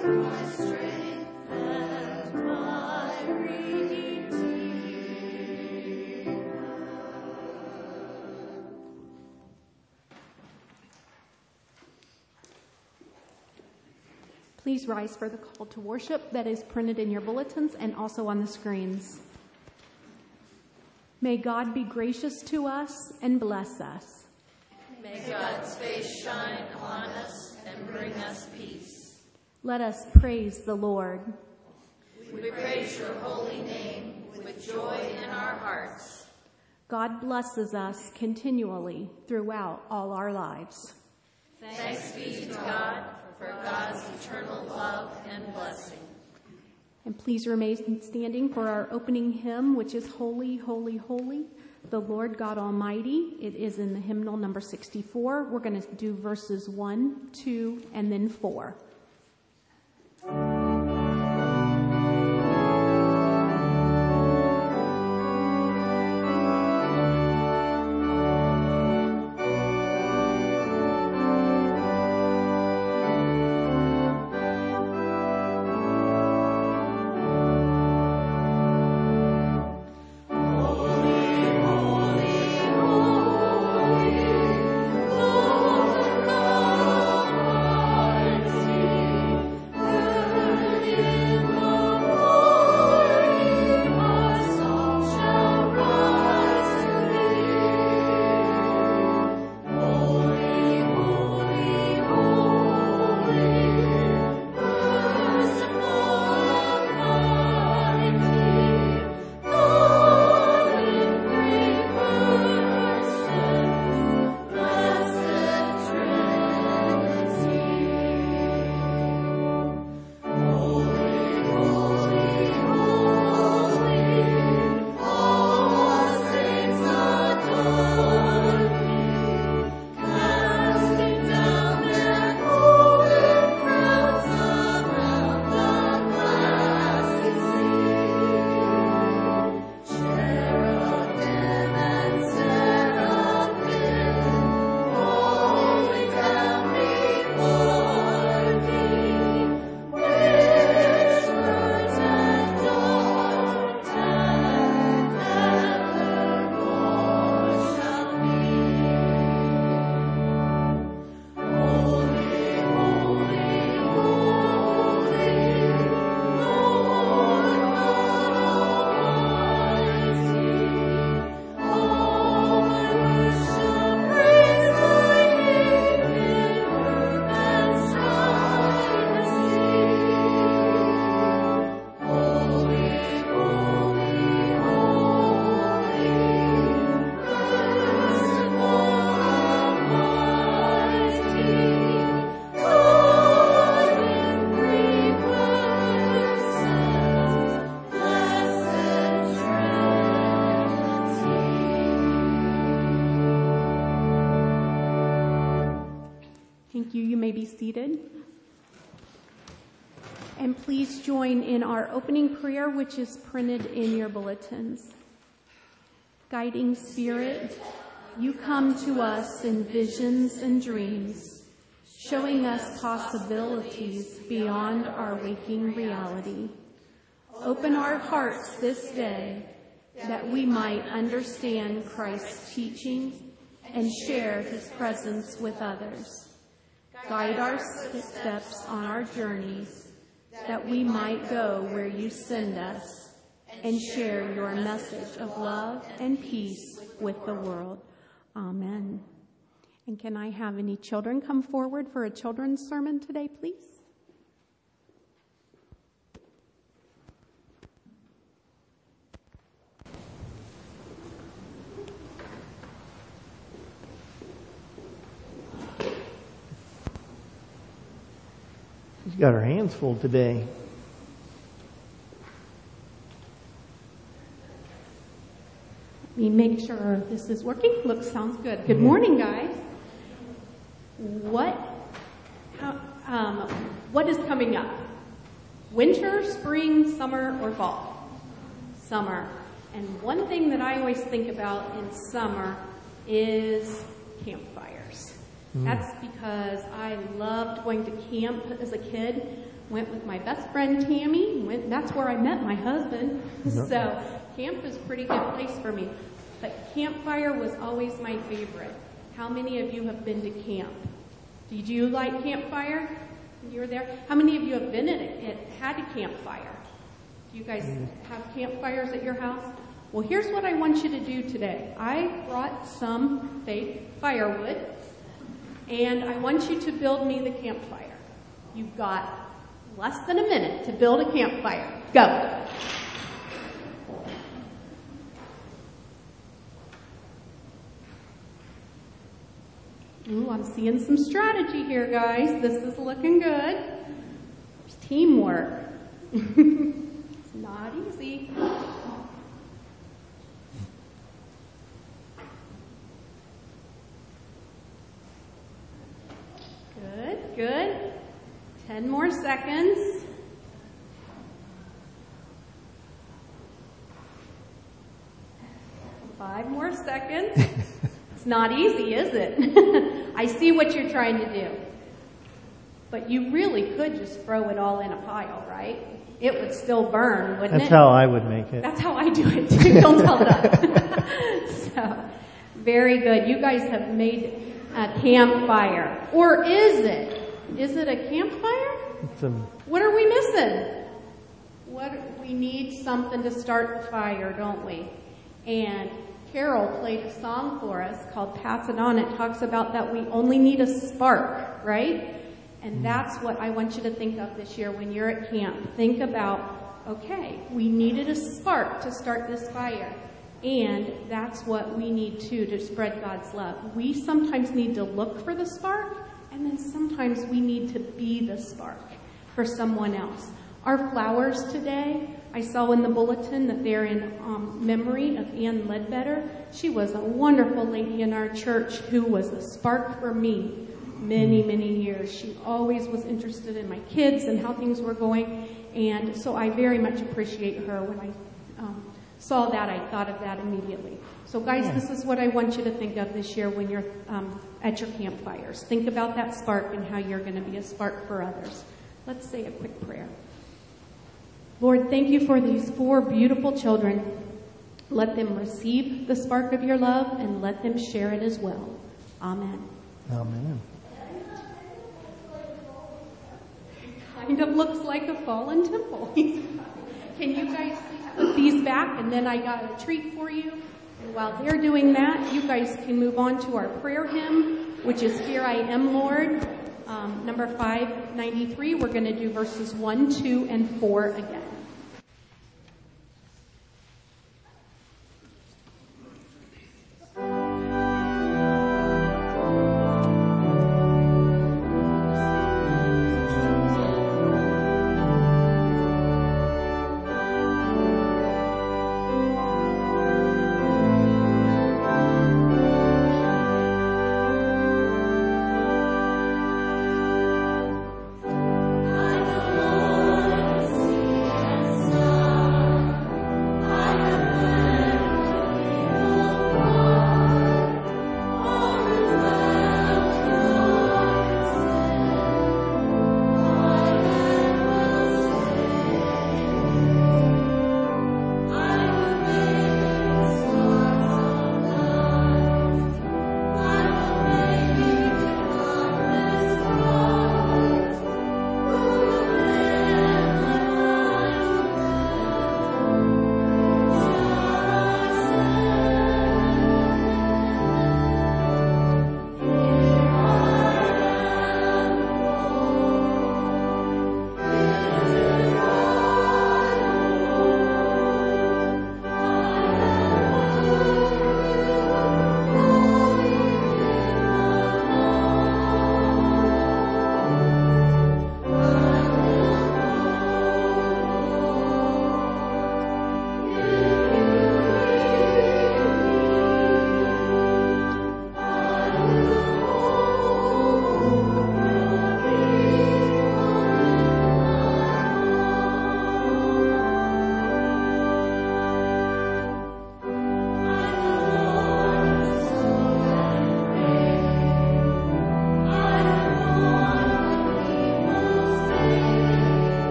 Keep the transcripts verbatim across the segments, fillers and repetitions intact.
Please rise for the call to worship that is printed in your bulletins and also on the screens. May God be gracious to us and bless us. May God's face shine upon us and bring us peace. Let us praise the Lord. We praise your holy name with joy in our hearts. God blesses us continually throughout all our lives. Thanks be to God for God's eternal love and blessing. And please remain standing for our opening hymn, which is Holy, Holy, Holy, the Lord God Almighty. It is in the hymnal number sixty-four. We're going to do verses one, two, and then four. Thank you. You may be seated. And please join in our opening prayer, which is printed in your bulletins. Guiding Spirit, you come to us in visions and dreams, showing us possibilities beyond our waking reality. Open our hearts this day that we might understand Christ's teaching and share his presence with others. Guide our steps on our journeys, that we might go where you send us and share your message of love and peace with the world. Amen. And can I have any children come forward for a children's sermon today, please? She's got her hands full today. Let me make sure this is working. Looks, sounds good. Good morning, guys. What, how, um, what is coming up? Winter, spring, summer, or fall? Summer. And one thing that I always think about in summer is campfires. Mm. That's because I loved going to camp as a kid. went with my best friend Tammy. Went, that's where I met my husband. Yep. So camp is a pretty good place for me. But campfire was always my favorite. How many of you have been to camp? Did you like campfire when you were there? How many of you have been in it, it had a campfire? Do you guys have campfires at your house? Well, here's what I want you to do today. I brought some fake firewood, and I want you to build me the campfire. You've got less than a minute to build a campfire. Go. Ooh, I'm seeing some strategy here, guys. This is looking good. There's teamwork. It's not easy. Good, good. Ten more seconds. Five more seconds. It's not easy, is it? I see what you're trying to do. But you really could just throw it all in a pile, right? It would still burn, wouldn't That's it? how I would make it. That's how I do it too. Don't tell them. So, very good. You guys have made a campfire. Or is it? Is it a campfire? It's a, What are we missing? What we need something to start the fire, don't we? And Carol played a song for us called Pass It On. It talks about that we only need a spark, right? And that's what I want you to think of this year when you're at camp. Think about, okay, we needed a spark to start this fire. And that's what we need too to spread God's love. We sometimes need to look for the spark, and then sometimes we need to be the spark for someone else. Our flowers today, I saw in the bulletin that they're in um, memory of Ann Ledbetter. She was a wonderful lady in our church who was a spark for me many, many years. She always was interested in my kids and how things were going. And so I very much appreciate her. When I um, saw that, I thought of that immediately. So guys, Yeah. this is what I want you to think of this year when you're um, at your campfires. Think about that spark and how you're going to be a spark for others. Let's say a quick prayer. Lord, thank you for these four beautiful children. Let them receive the spark of your love and let them share it as well. Amen. Amen. Kind of looks like a fallen temple. Can you guys put these back? And then I got a treat for you. And while they're doing that, you guys can move on to our prayer hymn, which is Here I Am, Lord, um, number five ninety-three. We're going to do verses one, two, and four again. I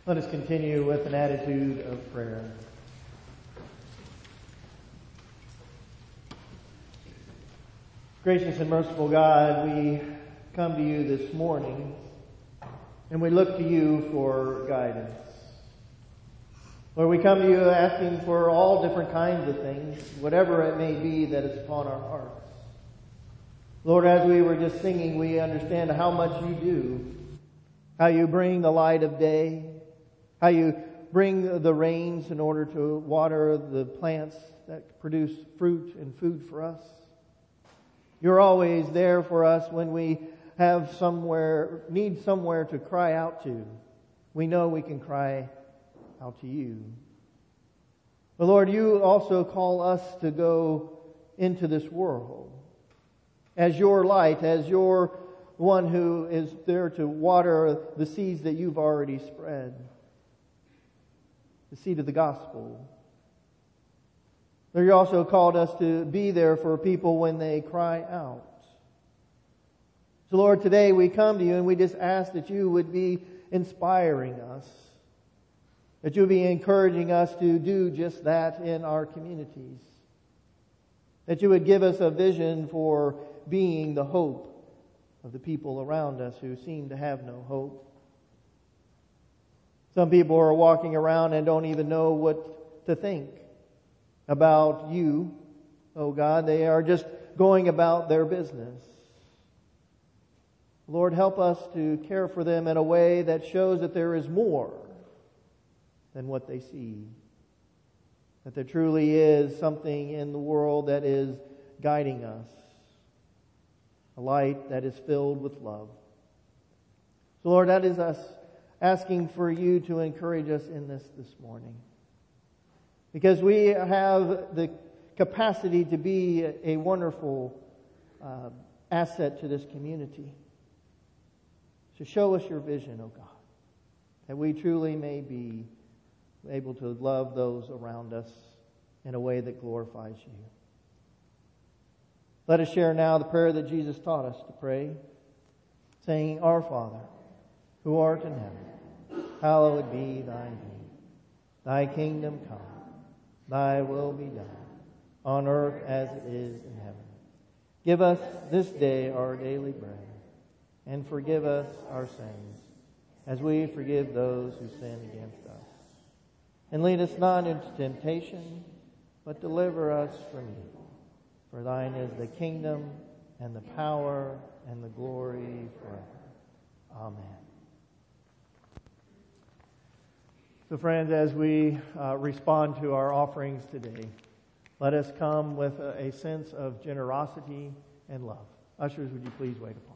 Let us continue with an attitude of prayer. Gracious and merciful God, we come to you this morning and we look to you for guidance. Lord, we come to you asking for all different kinds of things, whatever it may be that is upon our hearts. Lord, as we were just singing, we understand how much you do, how you bring the light of day, how you bring the rains in order to water the plants that produce fruit and food for us. You're always there for us when we have somewhere, need somewhere to cry out to. We know we can cry out to you. But Lord, you also call us to go into this world as your light, as your one who is there to water the seeds that you've already spread. The seed of the gospel. Lord, you also called us to be there for people when they cry out. So Lord, today we come to you and we just ask that you would be inspiring us. That you would be encouraging us to do just that in our communities. That you would give us a vision for being the hope of the people around us who seem to have no hope. Some people are walking around and don't even know what to think about you, oh God. They are just going about their business. Lord, help us to care for them in a way that shows that there is more than what they see. That there truly is something in the world that is guiding us. A light that is filled with love. So Lord, that is us asking for you to encourage us in this this morning. Because we have the capacity to be a wonderful uh, asset to this community. So show us your vision, O God. That we truly may be able to love those around us in a way that glorifies you. Let us share now the prayer that Jesus taught us to pray, saying, Our Father, who art in heaven, hallowed be thy name. Thy kingdom come, thy will be done, on earth as it is in heaven. Give us this day our daily bread, and forgive us our sins, as we forgive those who sin against us. And lead us not into temptation, but deliver us from evil. For thine is the kingdom, and the power, and the glory forever. Amen. So friends, as we uh, respond to our offerings today, let us come with a, a sense of generosity and love. Ushers, would you please wait upon us?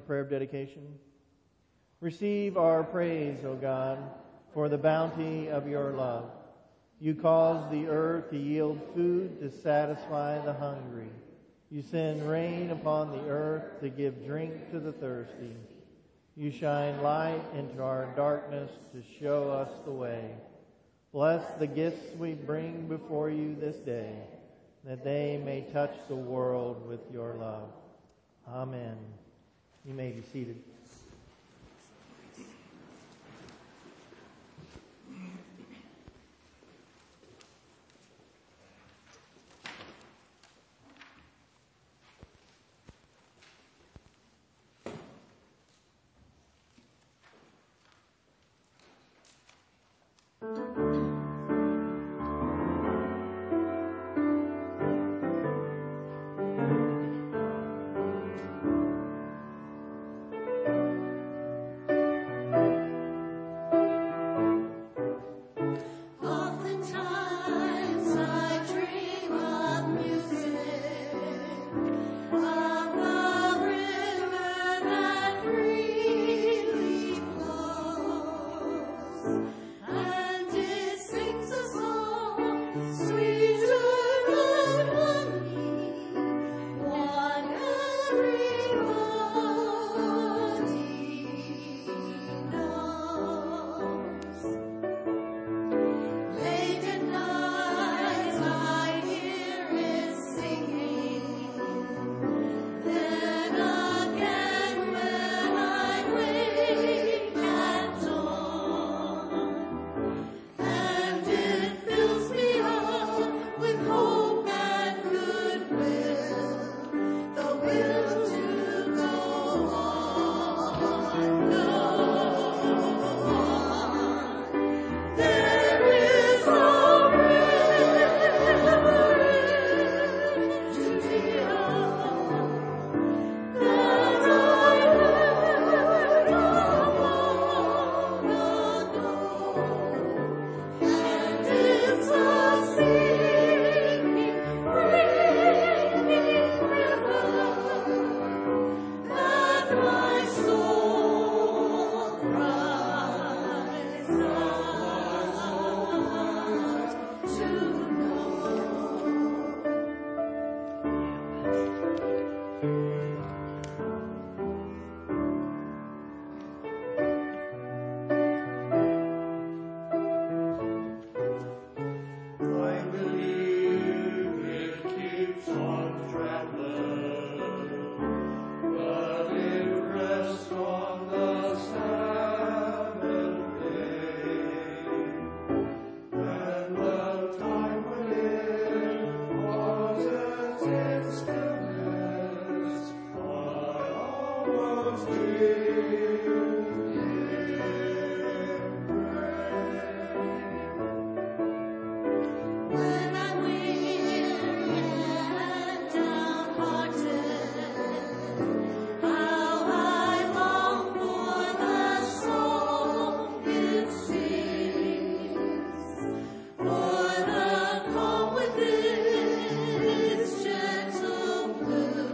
prayer of dedication. Receive our praise, O God, for the bounty of your love. You cause the earth to yield food to satisfy the hungry. You send rain upon the earth to give drink to the thirsty. You shine light into our darkness to show us the way. Bless the gifts we bring before you this day, that they may touch the world with your love. Amen. You may be seated.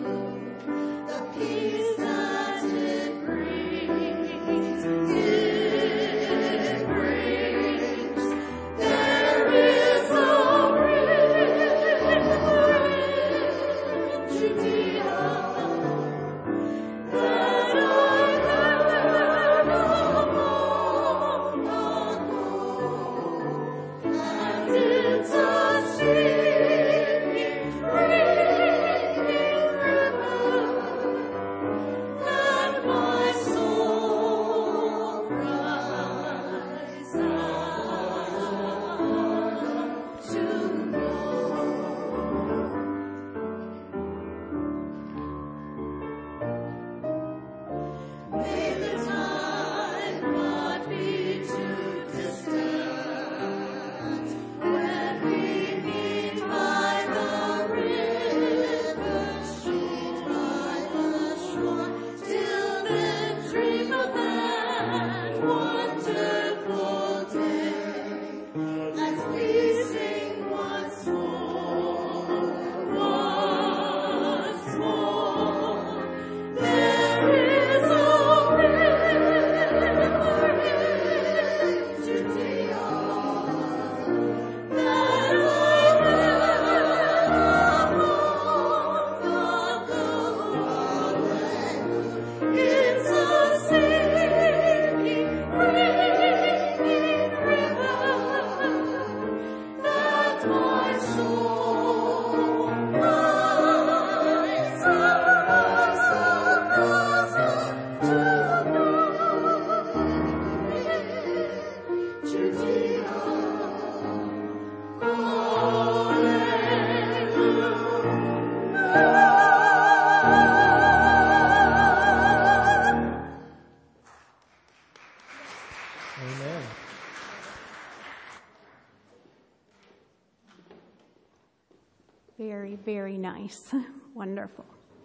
Peace that it brings. very nice. Wonderful.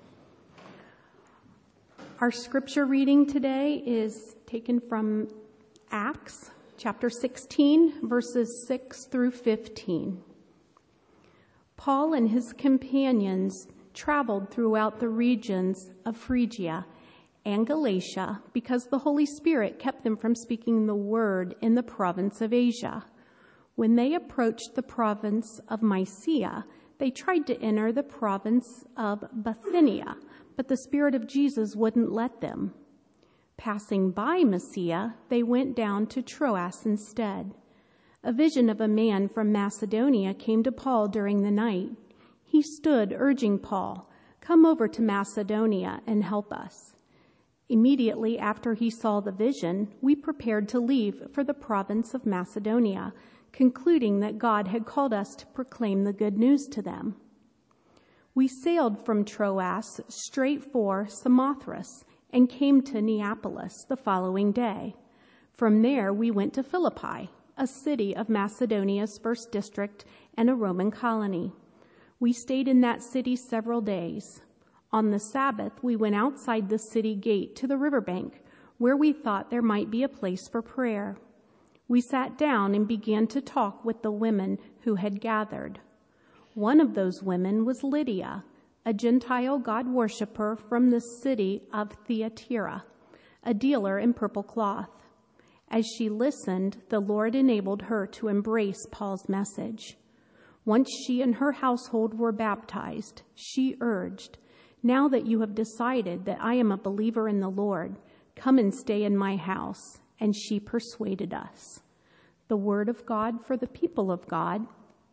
Our scripture reading today is taken from Acts chapter sixteen, verses six through fifteen. Paul and his companions traveled throughout the regions of Phrygia and Galatia because the Holy Spirit kept them from speaking the word in the province of Asia. When they approached the province of Mysia, they tried to enter the province of Bithynia, but the Spirit of Jesus wouldn't let them. Passing by Mysia, they went down to Troas instead. A vision of a man from Macedonia came to Paul during the night. He stood urging Paul, "Come over to Macedonia and help us." Immediately after he saw the vision, we prepared to leave for the province of Macedonia, concluding that God had called us to proclaim the good news to them. We sailed from Troas straight for Samothrace and came to Neapolis the following day. From there, we went to Philippi, a city of Macedonia's first district and a Roman colony. We stayed in that city several days. On the Sabbath, we went outside the city gate to the riverbank, where we thought there might be a place for prayer. We sat down and began to talk with the women who had gathered. One of those women was Lydia, a Gentile God worshiper from the city of Thyatira, a dealer in purple cloth. As she listened, the Lord enabled her to embrace Paul's message. Once she and her household were baptized, she urged, "Now that you have decided that I am a believer in the Lord, come and stay in my house." And she persuaded us. The word of God for the people of God.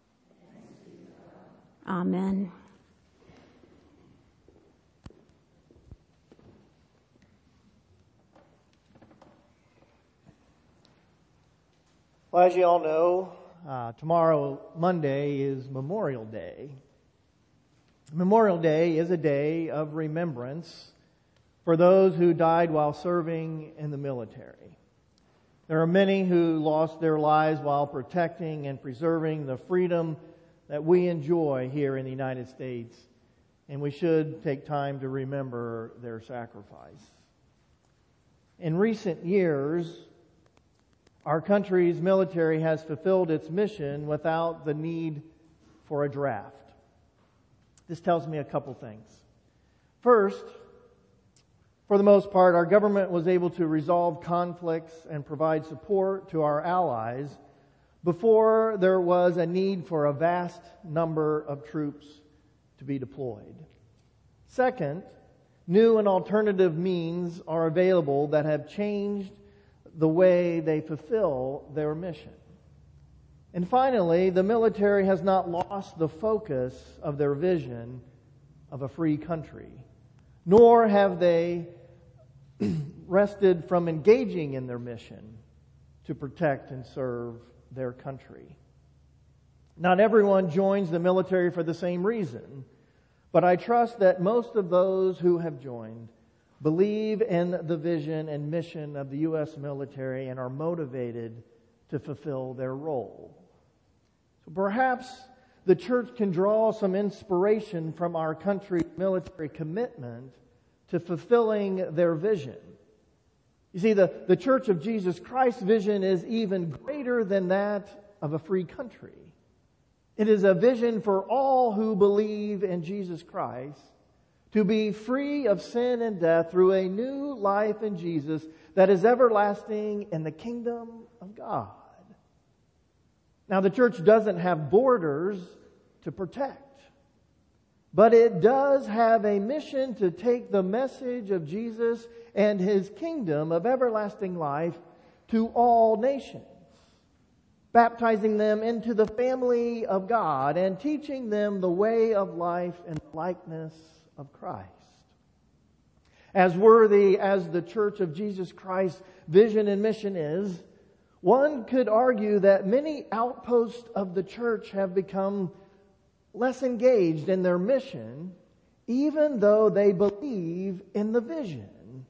Amen. Well, as you all know, uh, tomorrow, Monday, is Memorial Day. Memorial Day is a day of remembrance for those who died while serving in the military. There are many who lost their lives while protecting and preserving the freedom that we enjoy here in the United States, and we should take time to remember their sacrifice. In recent years, our country's military has fulfilled its mission without the need for a draft. This tells me a couple things. First, for the most part, our government was able to resolve conflicts and provide support to our allies before there was a need for a vast number of troops to be deployed. Second, new and alternative means are available that have changed the way they fulfill their mission. And finally, the military has not lost the focus of their vision of a free country, nor have they rested from engaging in their mission to protect and serve their country. Not everyone joins the military for the same reason, but I trust that most of those who have joined believe in the vision and mission of the U S military and are motivated to fulfill their role. So perhaps the church can draw some inspiration from our country's military commitment to fulfilling their vision. You see, the, the Church of Jesus Christ's vision is even greater than that of a free country. It is a vision for all who believe in Jesus Christ to be free of sin and death through a new life in Jesus that is everlasting in the kingdom of God. Now, the church doesn't have borders to protect, but it does have a mission to take the message of Jesus and His kingdom of everlasting life to all nations, baptizing them into the family of God and teaching them the way of life and likeness of Christ. As worthy as the Church of Jesus Christ's vision and mission is, one could argue that many outposts of the church have become less engaged in their mission, even though they believe in the vision.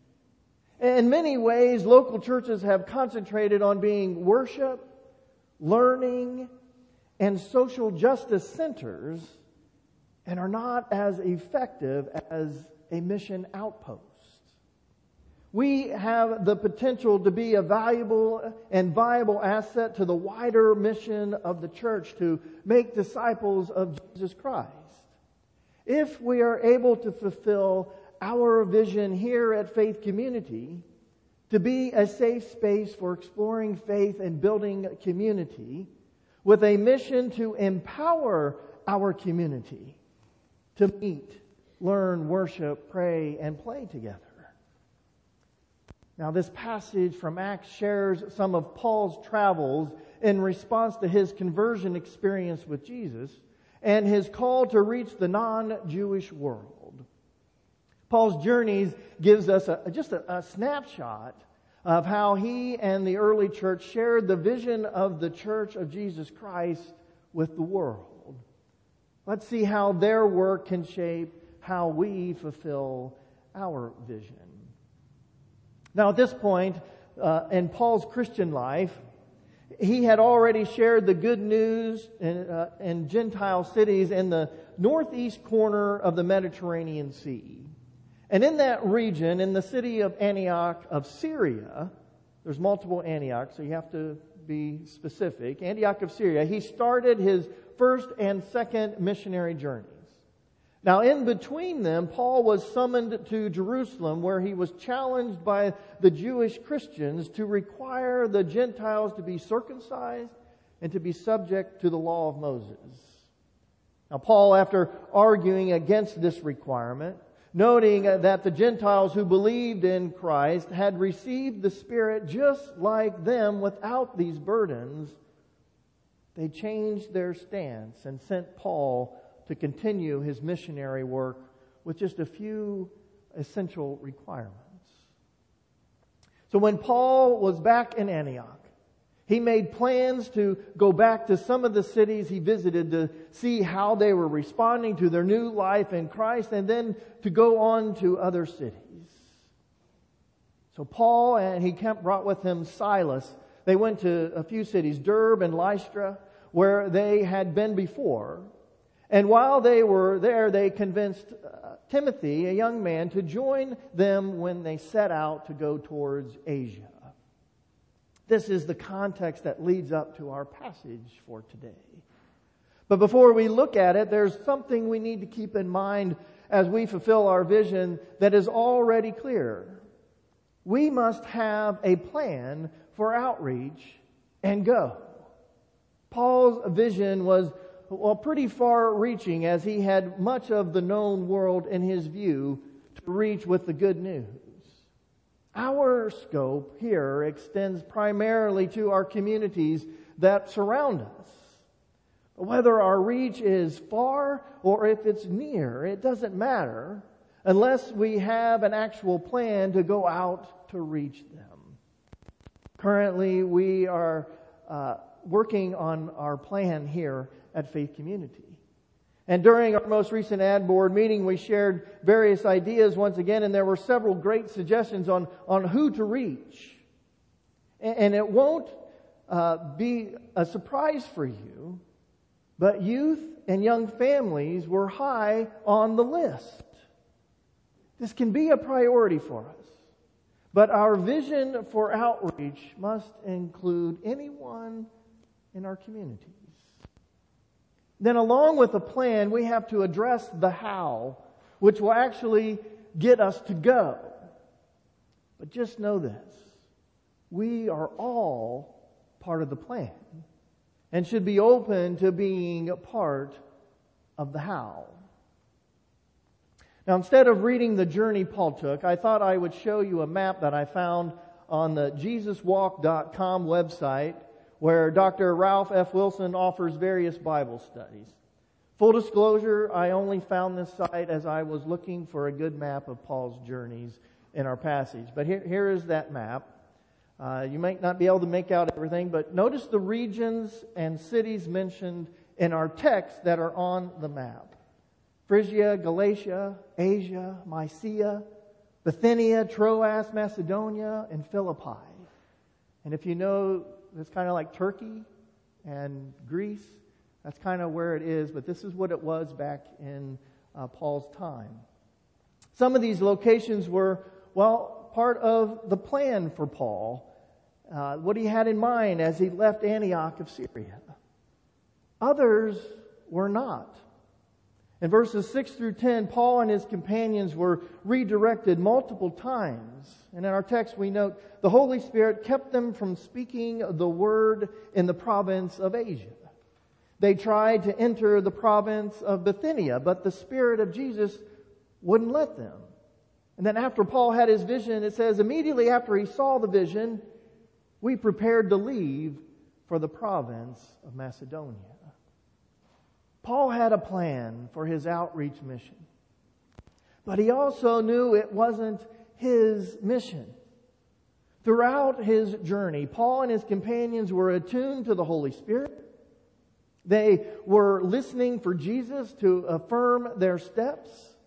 In many ways, local churches have concentrated on being worship, learning, and social justice centers and are not as effective as a mission outpost. We have the potential to be a valuable and viable asset to the wider mission of the church to make disciples of Jesus Christ. If we are able to fulfill our vision here at Faith Community to be a safe space for exploring faith and building community with a mission to empower our community to meet, learn, worship, pray, and play together. Now, this passage from Acts shares some of Paul's travels in response to his conversion experience with Jesus and his call to reach the non-Jewish world. Paul's journeys gives us a, just a, a snapshot of how he and the early church shared the vision of the Church of Jesus Christ with the world. Let's see how their work can shape how we fulfill our vision. Now, at this point uh, in Paul's Christian life, he had already shared the good news in, uh, in Gentile cities in the northeast corner of the Mediterranean Sea. And in that region, in the city of Antioch of Syria, there's multiple Antiochs, so you have to be specific. Antioch of Syria, he started his first and second missionary journeys. Now, in between them, Paul was summoned to Jerusalem, where he was challenged by the Jewish Christians to require the Gentiles to be circumcised and to be subject to the law of Moses. Now, Paul, after arguing against this requirement, noting that the Gentiles who believed in Christ had received the Spirit just like them without these burdens, they changed their stance and sent Paul to continue his missionary work with just a few essential requirements. So when Paul was back in Antioch, he made plans to go back to some of the cities he visited to see how they were responding to their new life in Christ, and then to go on to other cities. So Paul, and he brought with him Silas. They went to a few cities, Derbe and Lystra, where they had been before. And while they were there, they convinced uh, Timothy, a young man, to join them when they set out to go towards Asia. This is the context that leads up to our passage for today. But before we look at it, there's something we need to keep in mind as we fulfill our vision that is already clear. We must have a plan for outreach and go. Paul's vision was well, pretty far-reaching, as he had much of the known world in his view to reach with the good news. Our scope here extends primarily to our communities that surround us. Whether our reach is far or if it's near, it doesn't matter unless we have an actual plan to go out to reach them. Currently, we are uh, working on our plan here at Faith Community. And during our most recent ad board meeting, we shared various ideas once again, and there were several great suggestions on, on who to reach. And, and it won't uh, be a surprise for you, but youth and young families were high on the list. This can be a priority for us. But our vision for outreach must include anyone in our communities. Then along with a plan, we have to address the how, which will actually get us to go. But just know this. We are all part of the plan and should be open to being a part of the how. Now, instead of reading the journey Paul took, I thought I would show you a map that I found on the Jesus Walk dot com website, where Doctor Ralph F. Wilson offers various Bible studies. Full disclosure, I only found this site as I was looking for a good map of Paul's journeys in our passage. But here, here is that map. Uh, you might not be able to make out everything, but notice the regions and cities mentioned in our text that are on the map. Phrygia, Galatia, Asia, Mysia, Bithynia, Troas, Macedonia, and Philippi. And if you know, it's kind of like Turkey and Greece. That's kind of where it is, but this is what it was back in uh, Paul's time. Some of these locations were, well, part of the plan for Paul, uh, what he had in mind as he left Antioch of Syria. Others were not. In verses six through ten, Paul and his companions were redirected multiple times. And in our text we note, the Holy Spirit kept them from speaking the word in the province of Asia. They tried to enter the province of Bithynia, but the Spirit of Jesus wouldn't let them. And then after Paul had his vision, it says, immediately after he saw the vision, we prepared to leave for the province of Macedonia. Paul had a plan for his outreach mission, but he also knew it wasn't his mission. Throughout his journey, Paul and his companions were attuned to the Holy Spirit. They were listening for Jesus to affirm their steps,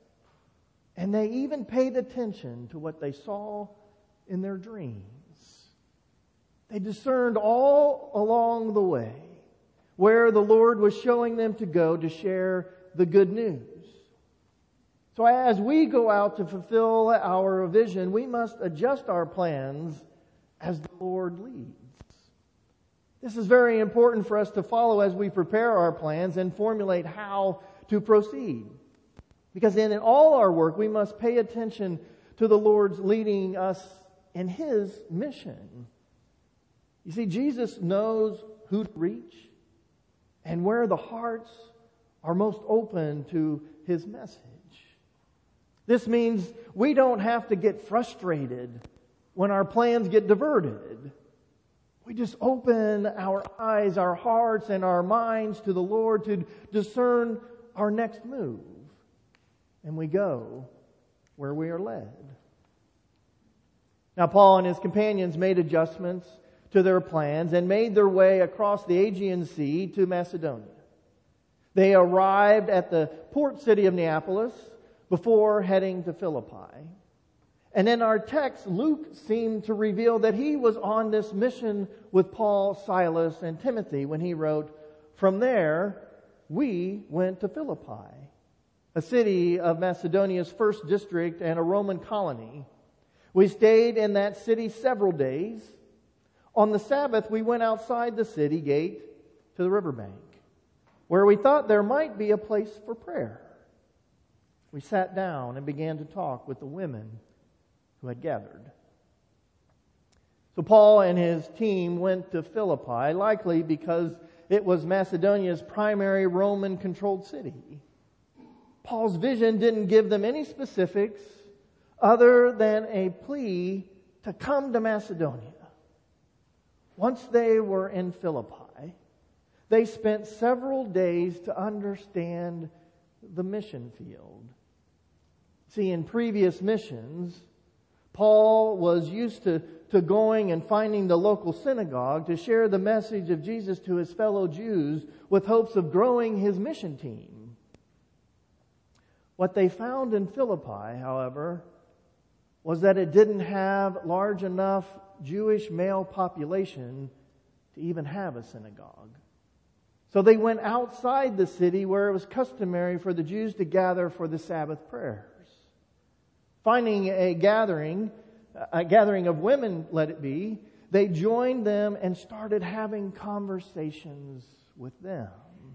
and they even paid attention to what they saw in their dreams. They discerned all along the way where the Lord was showing them to go to share the good news. So as we go out to fulfill our vision, we must adjust our plans as the Lord leads. This is very important for us to follow as we prepare our plans and formulate how to proceed. Because in all our work, we must pay attention to the Lord's leading us in His mission. You see, Jesus knows who to reach and where the hearts are most open to His message. This means we don't have to get frustrated when our plans get diverted. We just open our eyes, our hearts, and our minds to the Lord to discern our next move. And we go where we are led. Now, Paul and his companions made adjustments to their plans and made their way across the Aegean Sea to Macedonia. They arrived at the port city of Neapolis before heading to Philippi. And in our text, Luke seemed to reveal that he was on this mission with Paul, Silas, and Timothy when he wrote, "From there, we went to Philippi, a city of Macedonia's first district and a Roman colony. We stayed in that city several days. On the Sabbath, we went outside the city gate to the riverbank, where we thought there might be a place for prayer. We sat down and began to talk with the women who had gathered." So Paul and his team went to Philippi, likely because it was Macedonia's primary Roman-controlled city. Paul's vision didn't give them any specifics other than a plea to come to Macedonia. Once they were in Philippi, they spent several days to understand the mission field. See, in previous missions, Paul was used to, to going and finding the local synagogue to share the message of Jesus to his fellow Jews with hopes of growing his mission team. What they found in Philippi, however, was that it didn't have large enough Jewish male population to even have a synagogue. So they went outside the city where it was customary for the Jews to gather for the Sabbath prayers. Finding a gathering, a gathering of women, let it be, they joined them and started having conversations with them.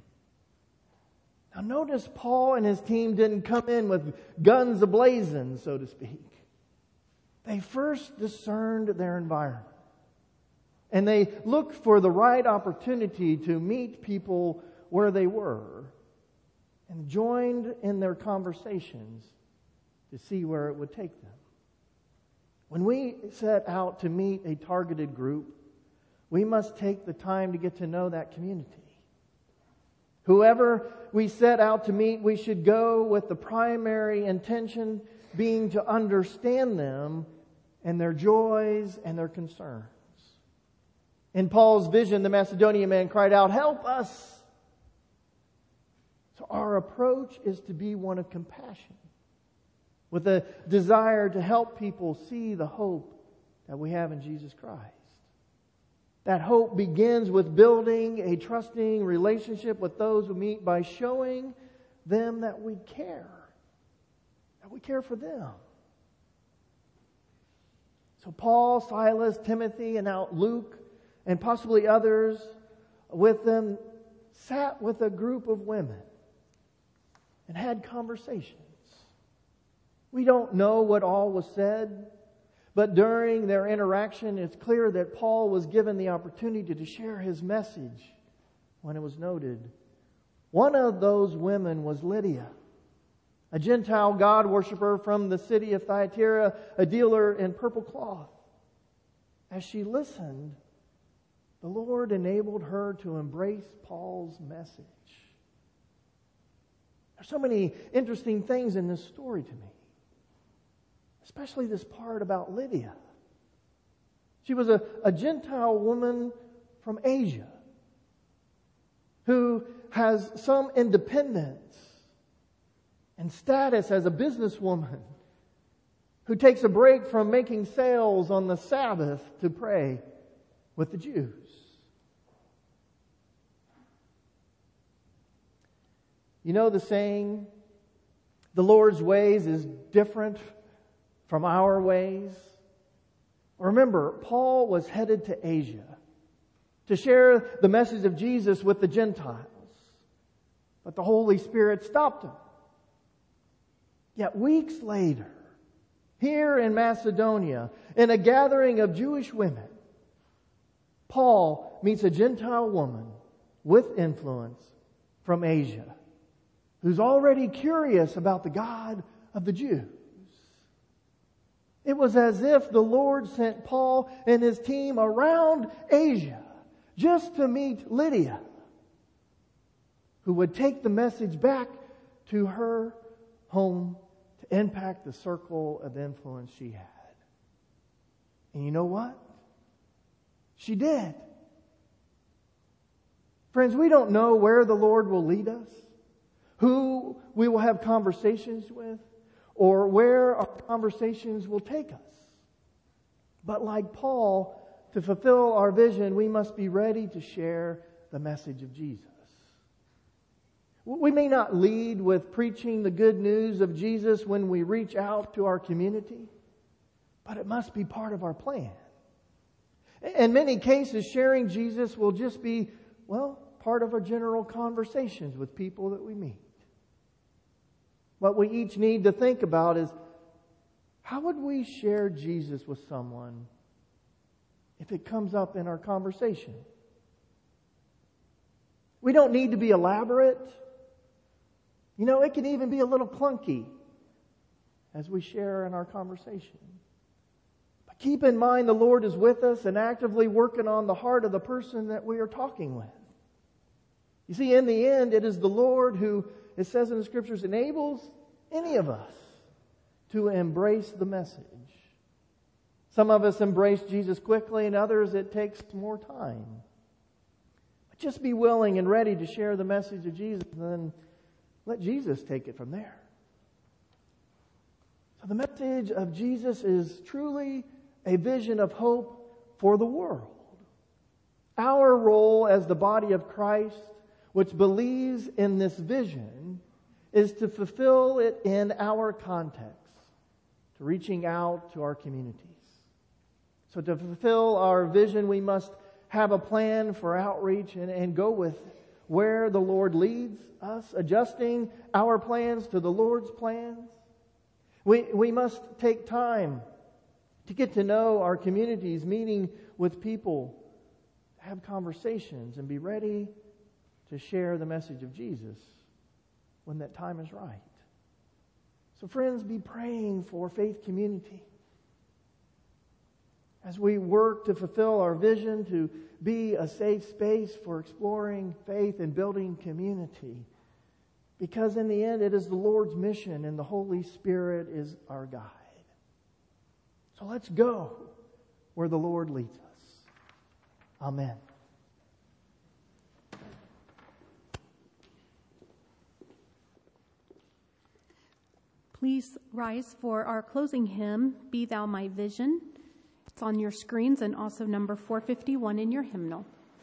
Now notice Paul and his team didn't come in with guns a-blazing, so to speak. They first discerned their environment. And they looked for the right opportunity to meet people where they were and joined in their conversations to see where it would take them. When we set out to meet a targeted group, we must take the time to get to know that community. Whoever we set out to meet, we should go with the primary intention being to understand them and their joys and their concerns. In Paul's vision, the Macedonian man cried out, "Help us!" So our approach is to be one of compassion, with a desire to help people see the hope that we have in Jesus Christ. That hope begins with building a trusting relationship with those who meet by showing them that we care. That we care for them. So Paul, Silas, Timothy, and now Luke, and possibly others with them, sat with a group of women and had conversations. We don't know what all was said, but during their interaction, it's clear that Paul was given the opportunity to share his message when it was noted. One of those women was Lydia, a Gentile God worshiper from the city of Thyatira, a dealer in purple cloth. As she listened, the Lord enabled her to embrace Paul's message. There's so many interesting things in this story to me, especially this part about Lydia. She was a, a Gentile woman from Asia who has some independence and status as a businesswoman, who takes a break from making sales on the Sabbath to pray with the Jews. You know the saying, the Lord's ways is different from our ways. Remember, Paul was headed to Asia to share the message of Jesus with the Gentiles. But the Holy Spirit stopped him. Yet weeks later, here in Macedonia, in a gathering of Jewish women, Paul meets a Gentile woman with influence from Asia who's already curious about the God of the Jews. It was as if the Lord sent Paul and his team around Asia just to meet Lydia, who would take the message back to her home to impact the circle of influence she had. And you know what? She did. Friends, we don't know where the Lord will lead us, who we will have conversations with, or where our conversations will take us. But like Paul, to fulfill our vision, we must be ready to share the message of Jesus. We may not lead with preaching the good news of Jesus when we reach out to our community, but it must be part of our plan. In many cases, sharing Jesus will just be, well, part of our general conversations with people that we meet. What we each need to think about is, how would we share Jesus with someone if it comes up in our conversation? We don't need to be elaborate. You know, it can even be a little clunky as we share in our conversation. But keep in mind the Lord is with us and actively working on the heart of the person that we are talking with. You see, in the end, it is the Lord who, it says in the Scriptures, enables any of us to embrace the message. Some of us embrace Jesus quickly, and others it takes more time. But just be willing and ready to share the message of Jesus, and then let Jesus take it from there. So the message of Jesus is truly a vision of hope for the world. Our role as the body of Christ, which believes in this vision, is to fulfill it in our context, to reaching out to our communities. So to fulfill our vision, we must have a plan for outreach and, and go with where the Lord leads us, adjusting our plans to the Lord's plans. We, we must take time to get to know our communities, meeting with people, have conversations, and be ready to share the message of Jesus when that time is right. So friends, be praying for Faith Community as we work to fulfill our vision to be a safe space for exploring faith and building community. Because in the end, it is the Lord's mission and the Holy Spirit is our guide. So let's go where the Lord leads us. Amen. Please rise for our closing hymn, Be Thou My Vision. It's on your screens and also number four fifty-one in your hymnal.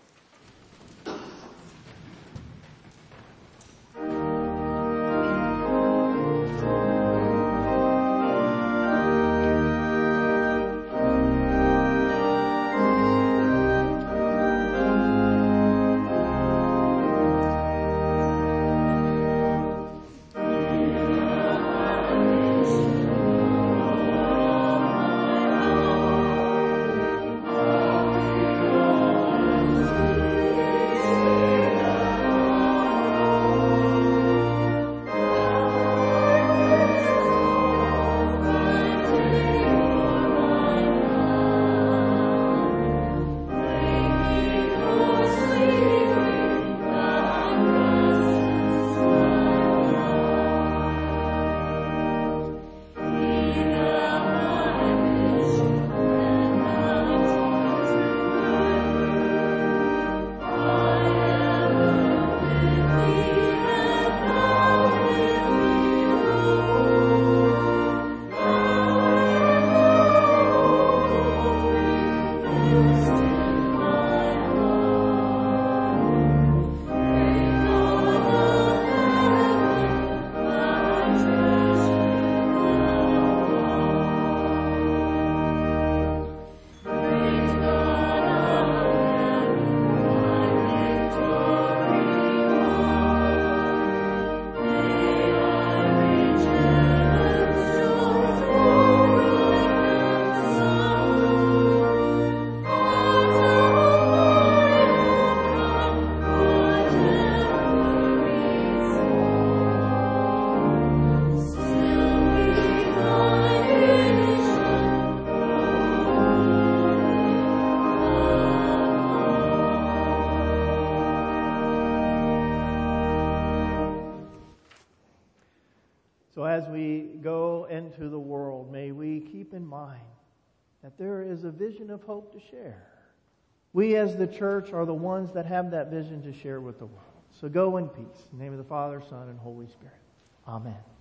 So as we go into the world, may we keep in mind that there is a vision of hope to share. We as the church are the ones that have that vision to share with the world. So go in peace. In the name of the Father, Son, and Holy Spirit. Amen.